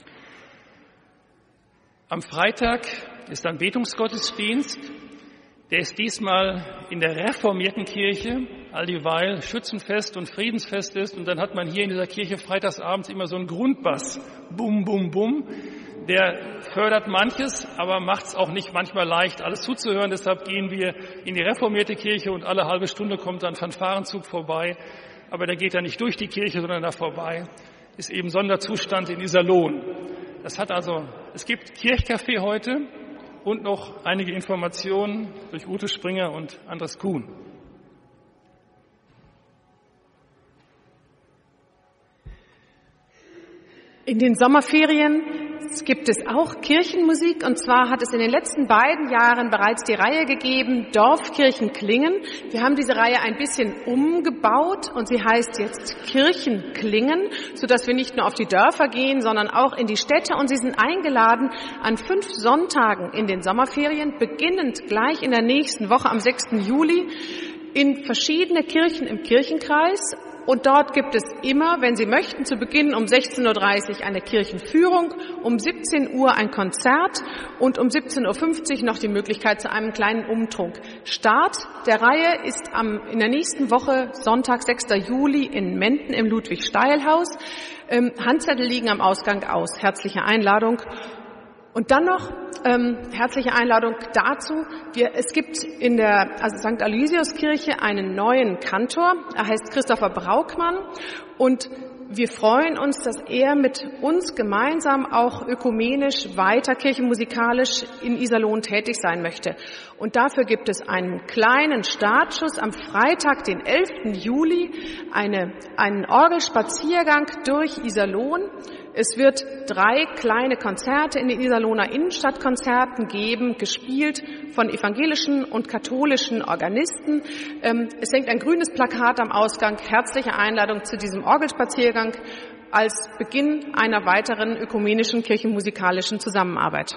Am Freitag ist ein Betungsgottesdienst. Der ist diesmal in der reformierten Kirche, alldieweil Schützenfest und Friedensfest ist. Und dann hat man hier in dieser Kirche freitagsabends immer so einen Grundbass. Bum, bum, bum. Der fördert manches, aber macht es auch nicht manchmal leicht, alles zuzuhören. Deshalb gehen wir in die reformierte Kirche und alle halbe Stunde kommt dann ein Fanfarenzug vorbei. Aber der geht dann nicht durch die Kirche, sondern da vorbei. Ist eben Sonderzustand in Iserlohn. Das hat also, es gibt Kirchcafé heute. Und noch einige Informationen durch Ute Springer und Andres Kuhn. In den Sommerferien gibt es auch Kirchenmusik, und zwar hat es in den letzten beiden Jahren bereits die Reihe gegeben, Dorfkirchen klingen. Wir haben diese Reihe ein bisschen umgebaut und sie heißt jetzt Kirchen klingen, sodass wir nicht nur auf die Dörfer gehen, sondern auch in die Städte, und Sie sind eingeladen, an fünf Sonntagen in den Sommerferien, beginnend gleich in der nächsten Woche am sechsten Juli, in verschiedene Kirchen im Kirchenkreis. Und dort gibt es immer, wenn Sie möchten, zu Beginn um sechzehn Uhr dreißig eine Kirchenführung, um siebzehn Uhr ein Konzert und um siebzehn Uhr fünfzig noch die Möglichkeit zu einem kleinen Umtrunk. Start der Reihe ist am, in der nächsten Woche, Sonntag, sechsten Juli in Menden im Ludwig-Steil-Haus. Ähm, Handzettel liegen am Ausgang aus. Herzliche Einladung. Und dann noch ähm, herzliche Einladung dazu. Wir, es gibt in der also Sankt Aloysiuskirche einen neuen Kantor. Er heißt Christopher Braukmann. Und wir freuen uns, dass er mit uns gemeinsam auch ökumenisch weiter kirchenmusikalisch in Iserlohn tätig sein möchte. Und dafür gibt es einen kleinen Startschuss am Freitag, den elften Juli, eine, einen Orgelspaziergang durch Iserlohn. Es wird drei kleine Konzerte in den Iserlohner Innenstadtkonzerten geben, gespielt von evangelischen und katholischen Organisten. Es hängt ein grünes Plakat am Ausgang. Herzliche Einladung zu diesem Orgelspaziergang als Beginn einer weiteren ökumenischen kirchenmusikalischen Zusammenarbeit.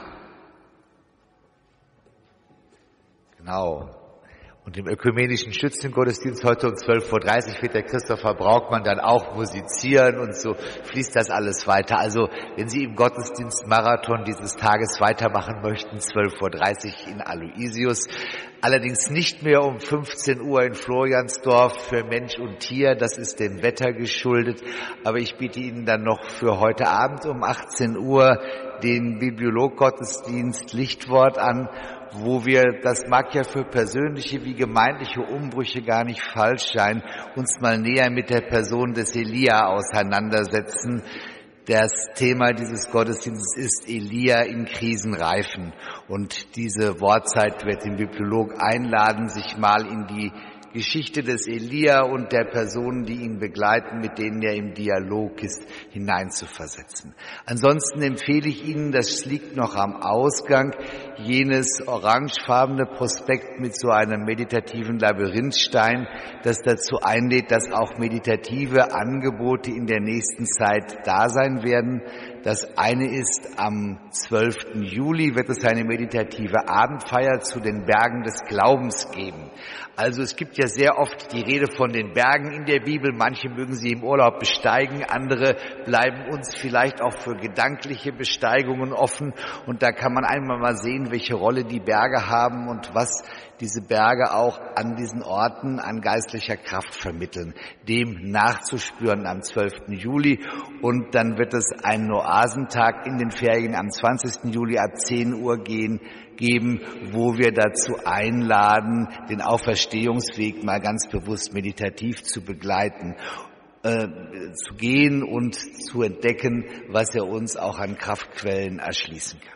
Genau. Und im ökumenischen Schützengottesdienst heute um zwölf Uhr dreißig wird der Christopher Braukmann dann auch musizieren, und so fließt das alles weiter. Also wenn Sie im Gottesdienstmarathon dieses Tages weitermachen möchten, zwölf Uhr dreißig in Aloysius. Allerdings nicht mehr um fünfzehn Uhr in Floriansdorf für Mensch und Tier, das ist dem Wetter geschuldet. Aber ich biete Ihnen dann noch für heute Abend um achtzehn Uhr den Bibliolog-Gottesdienst Lichtwort an, wo wir, das mag ja für persönliche wie gemeindliche Umbrüche gar nicht falsch sein, uns mal näher mit der Person des Elia auseinandersetzen. Das Thema dieses Gottesdienstes ist Elia in Krisenreifen. Und diese Wortzeit wird den Bibliolog einladen, sich mal in die Geschichte des Elia und der Personen, die ihn begleiten, mit denen er im Dialog ist, hineinzuversetzen. Ansonsten empfehle ich Ihnen, das liegt noch am Ausgang, jenes orangefarbene Prospekt mit so einem meditativen Labyrinthstein, das dazu einlädt, dass auch meditative Angebote in der nächsten Zeit da sein werden. Das eine ist, am zwölften Juli wird es eine meditative Abendfeier zu den Bergen des Glaubens geben. Also es gibt ja sehr oft die Rede von den Bergen in der Bibel. Manche mögen sie im Urlaub besteigen, andere bleiben uns vielleicht auch für gedankliche Besteigungen offen. Und da kann man einmal mal sehen, welche Rolle die Berge haben und was diese Berge auch an diesen Orten an geistlicher Kraft vermitteln, dem nachzuspüren am zwölften Juli. Und dann wird es einen Oasentag in den Ferien am zwanzigsten Juli ab zehn Uhr gehen, geben, wo wir dazu einladen, den Auferstehungsweg mal ganz bewusst meditativ zu begleiten, äh, zu gehen und zu entdecken, was er uns auch an Kraftquellen erschließen kann.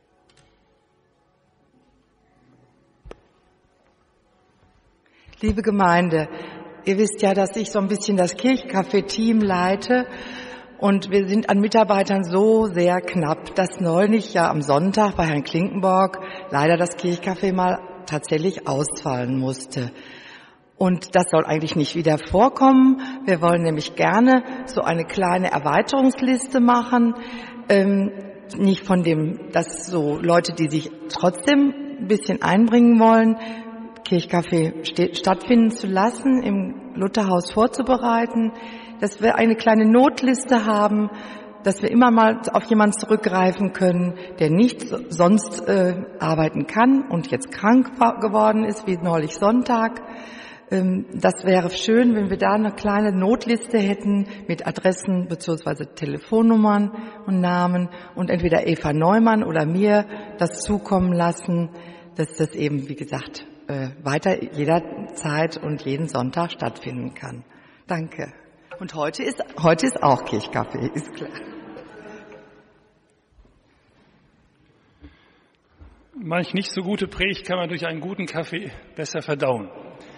Liebe Gemeinde, ihr wisst ja, dass ich so ein bisschen das Kirchcafé-Team leite und wir sind an Mitarbeitern so sehr knapp, dass neulich ja am Sonntag bei Herrn Klinkenborg leider das Kirchcafé mal tatsächlich ausfallen musste. Und das soll eigentlich nicht wieder vorkommen. Wir wollen nämlich gerne so eine kleine Erweiterungsliste machen, ähm, nicht von dem, dass so Leute, die sich trotzdem ein bisschen einbringen wollen, Kirchcafé stattfinden zu lassen, im Lutherhaus vorzubereiten, dass wir eine kleine Notliste haben, dass wir immer mal auf jemanden zurückgreifen können, der nicht sonst äh, arbeiten kann und jetzt krank geworden ist, wie neulich Sonntag. Ähm, das wäre schön, wenn wir da eine kleine Notliste hätten mit Adressen bzw. Telefonnummern und Namen und entweder Eva Neumann oder mir das zukommen lassen, dass das eben, wie gesagt, weiter jederzeit und jeden Sonntag stattfinden kann. Danke. Und heute ist, heute ist auch Kirchcafé, ist klar. Manch nicht so gute Predigt kann man durch einen guten Kaffee besser verdauen.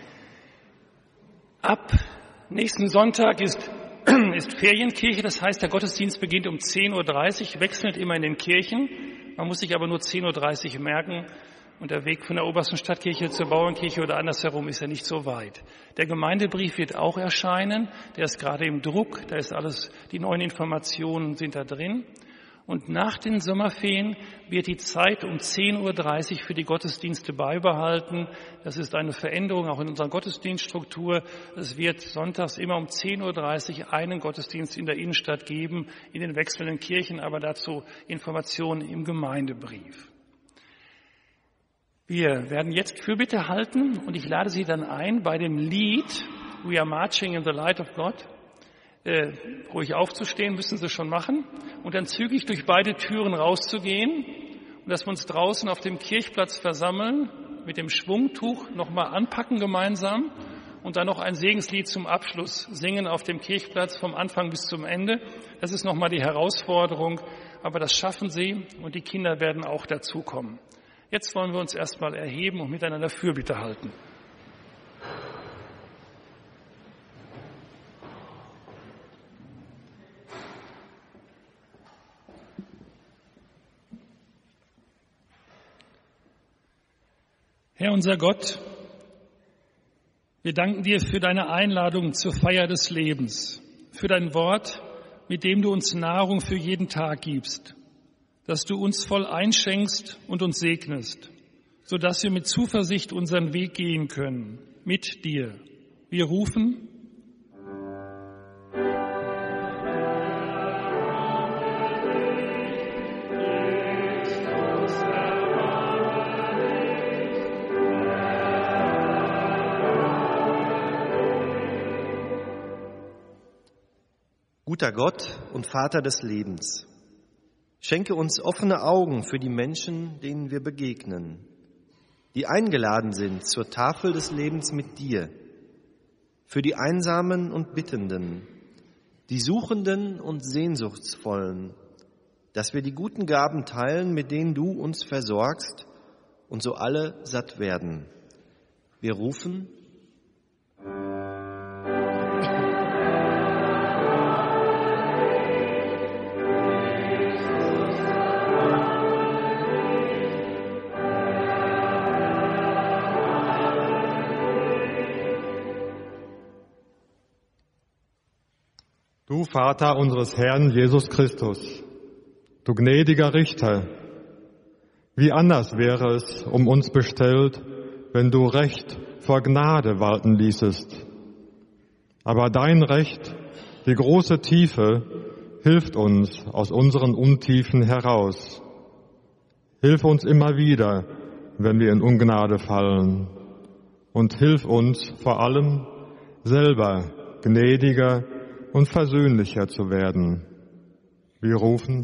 Ab nächsten Sonntag ist, ist Ferienkirche, das heißt, der Gottesdienst beginnt um zehn Uhr dreißig, wechselt immer in den Kirchen. Man muss sich aber nur zehn Uhr dreißig merken. Und der Weg von der obersten Stadtkirche zur Bauernkirche oder andersherum ist ja nicht so weit. Der Gemeindebrief wird auch erscheinen. Der ist gerade im Druck. Da ist alles, die neuen Informationen sind da drin. Und nach den Sommerferien wird die Zeit um zehn Uhr dreißig für die Gottesdienste beibehalten. Das ist eine Veränderung auch in unserer Gottesdienststruktur. Es wird sonntags immer um zehn Uhr dreißig einen Gottesdienst in der Innenstadt geben, in den wechselnden Kirchen, aber dazu Informationen im Gemeindebrief. Wir werden jetzt Fürbitte halten und ich lade Sie dann ein, bei dem Lied We are marching in the light of God, äh, ruhig aufzustehen, müssen Sie schon machen, und dann zügig durch beide Türen rauszugehen und dass wir uns draußen auf dem Kirchplatz versammeln, mit dem Schwungtuch nochmal anpacken gemeinsam und dann noch ein Segenslied zum Abschluss singen auf dem Kirchplatz vom Anfang bis zum Ende. Das ist nochmal die Herausforderung, aber das schaffen Sie und die Kinder werden auch dazukommen. Jetzt wollen wir uns erstmal erheben und miteinander Fürbitte halten. Herr unser Gott, wir danken dir für deine Einladung zur Feier des Lebens, für dein Wort, mit dem du uns Nahrung für jeden Tag gibst, dass du uns voll einschenkst und uns segnest, sodass wir mit Zuversicht unseren Weg gehen können, mit dir. Wir rufen: Guter Gott und Vater des Lebens, schenke uns offene Augen für die Menschen, denen wir begegnen, die eingeladen sind zur Tafel des Lebens mit dir, für die Einsamen und Bittenden, die Suchenden und Sehnsuchtsvollen, dass wir die guten Gaben teilen, mit denen du uns versorgst und so alle satt werden. Wir rufen: Du Vater unseres Herrn Jesus Christus, du gnädiger Richter, wie anders wäre es um uns bestellt, wenn du Recht vor Gnade walten ließest. Aber dein Recht, die große Tiefe, hilft uns aus unseren Untiefen heraus. Hilf uns immer wieder, wenn wir in Ungnade fallen. Und hilf uns vor allem, selber gnädiger und versöhnlicher zu werden. Wir rufen: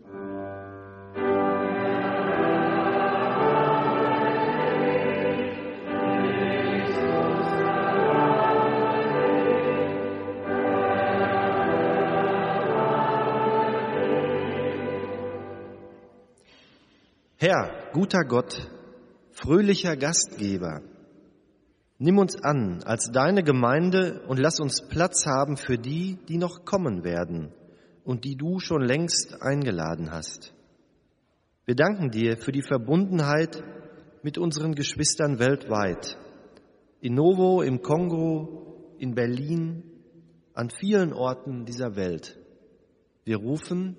Herr, guter Gott, fröhlicher Gastgeber, nimm uns an als deine Gemeinde und lass uns Platz haben für die, die noch kommen werden und die du schon längst eingeladen hast. Wir danken dir für die Verbundenheit mit unseren Geschwistern weltweit, in Novo, im Kongo, in Berlin, an vielen Orten dieser Welt. Wir rufen: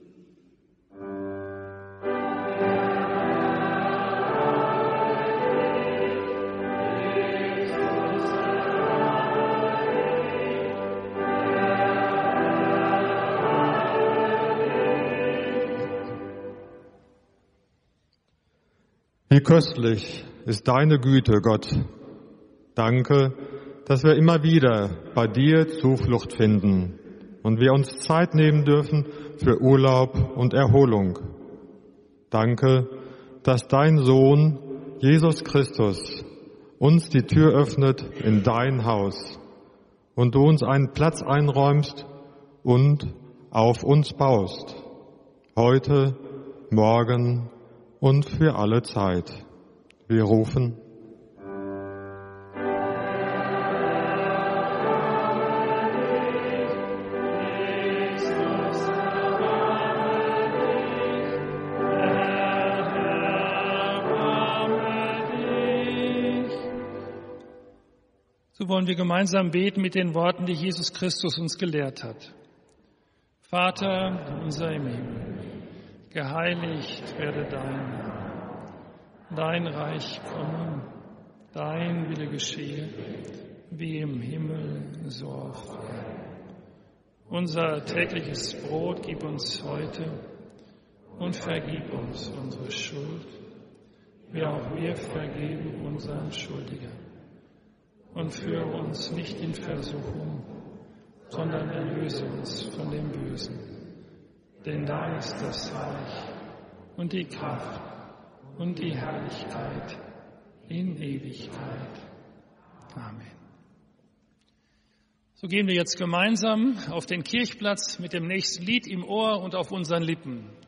Wie köstlich ist deine Güte, Gott. Danke, dass wir immer wieder bei dir Zuflucht finden und wir uns Zeit nehmen dürfen für Urlaub und Erholung. Danke, dass dein Sohn, Jesus Christus, uns die Tür öffnet in dein Haus und du uns einen Platz einräumst und auf uns baust. Heute, morgen und für alle Zeit. Wir rufen: So wollen wir gemeinsam beten mit den Worten, die Jesus Christus uns gelehrt hat. Vater unser im Himmel, geheiligt werde dein Name, dein Reich komme, dein Wille geschehe, wie im Himmel, so auf Erden. Unser tägliches Brot gib uns heute und vergib uns unsere Schuld, wie auch wir vergeben unseren Schuldigern. Und führe uns nicht in Versuchung, sondern erlöse uns von dem Bösen. Denn dein ist das Reich und die Kraft und die Herrlichkeit in Ewigkeit. Amen. So gehen wir jetzt gemeinsam auf den Kirchplatz mit dem nächsten Lied im Ohr und auf unseren Lippen.